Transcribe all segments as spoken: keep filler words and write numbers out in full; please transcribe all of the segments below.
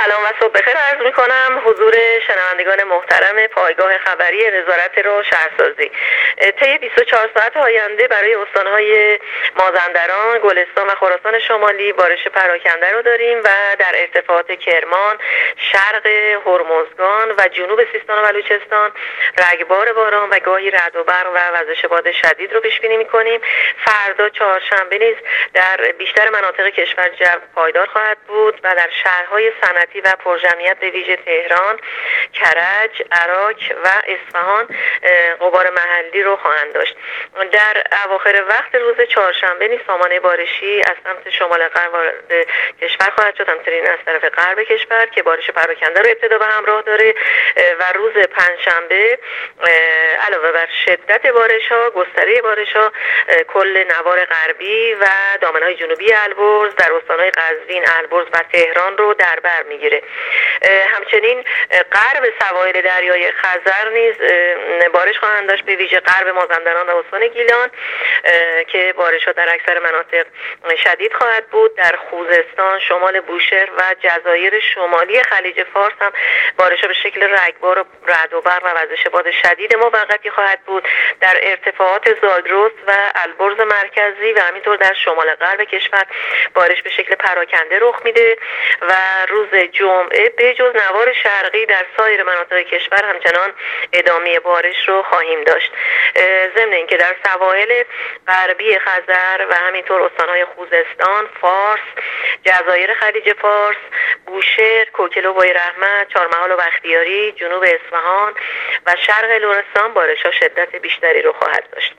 سلام و صبح بخیر عرض می‌کنم حضور شنوندگان محترم پایگاه خبری وزارت رو شهرسازی. طی بیست و چهار ساعت آینده برای استان‌های مازندران، گلستان و خراسان شمالی بارش پراکنده رو داریم و در ارتفاعات کرمان، شرق هرمزگان و جنوب سیستان و بلوچستان رگبار باران و گاهی رعد و برق و وزش باد شدید رو پیش بینی می‌کنیم. فردا چهارشنبه نیز در بیشتر مناطق کشور جو پایدار خواهد بود و در شهرهای صنعتی و پرجمعیت به ویژه تهران، کرج، عراق و اصفهان غبار محلی رو خواهند داشت. در اواخر وقت روز چهارشنبه نیز سامانه بارشی از سمت شمال غرب وارد کشور خواهد شد، همچنین از طرف غرب کشور که بارش پراکنده رو ابتدا به همراه داره و روز پنجشنبه علاوه بر شدت بارش ها، گستره بارش ها کل نوار غربی و دامنهای جنوبی البرز در استانهای قزوین، البرز و تهران رو در بر میگیره. همچنین غرب سواحل دریای خزر نیز بارش خواهند داشت، به ویژه غرب مازندران و استان گیلان که بارش ها در اکثر مناطق شدید خواهد بود. در خوزستان، شمال بوشهر و جزایر شمالی خلیج فارس هم بارش ها به شکل رگبار و رعد و برق و وزش باد شدید موقتی خواهد بود. در ارتفاعات زاگرس و البرز مرکزی و همینطور در شمال غرب کشور بارش به شکل پراکنده رخ میده و روز جمعه به جز نوار شرقی در سایر مناطق کشور همچنان ادامه بارش رو خواهیم داشت. ضمن اینکه در سواحل غربی خزر و همینطور استانهای خوزستان، فارس، جزایر خلیج فارس، بوشهر، کوکلو، وای رحمت، چهارمحال و بختیاری، جنوب اصفهان و شرق لرستان بارش ها شدت بیشتری رو خواهد داشت.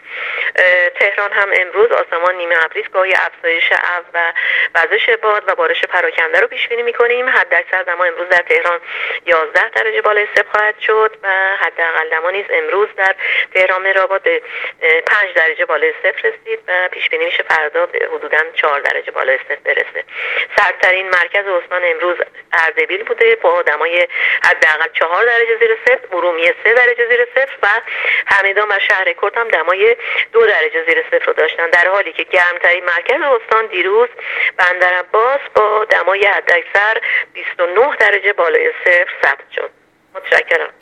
تهران هم امروز آسمان نیمه ابری است، گاهی افزایش ابر و وزش باد و بارش پراکنده رو پیش بینی می‌کنیم. حداکثر دما امروز در تهران یازده درجه بالای صفر خواهد شد و حداقل دما نیز امروز در تهران مهرآباد به پنج درجه بالای صفر رسید و پیش بینی میشه فردا به حدوداً چهار درجه بالای صفر برسه. سردترین مرکز استان امروز اردبیل بوده با دمای حداقل چهار درجه زیر صفر، ارومیه سه درجه زیر صفر و همدان و شهر کرد هم دمای دو درجه زیر صفر رو داشتن، در حالی که گرمترین مرکز استان دیروز بندرعباس با دمای حداکثر بیست و نه درجه بالای صفر ثبت شد. متشکرم.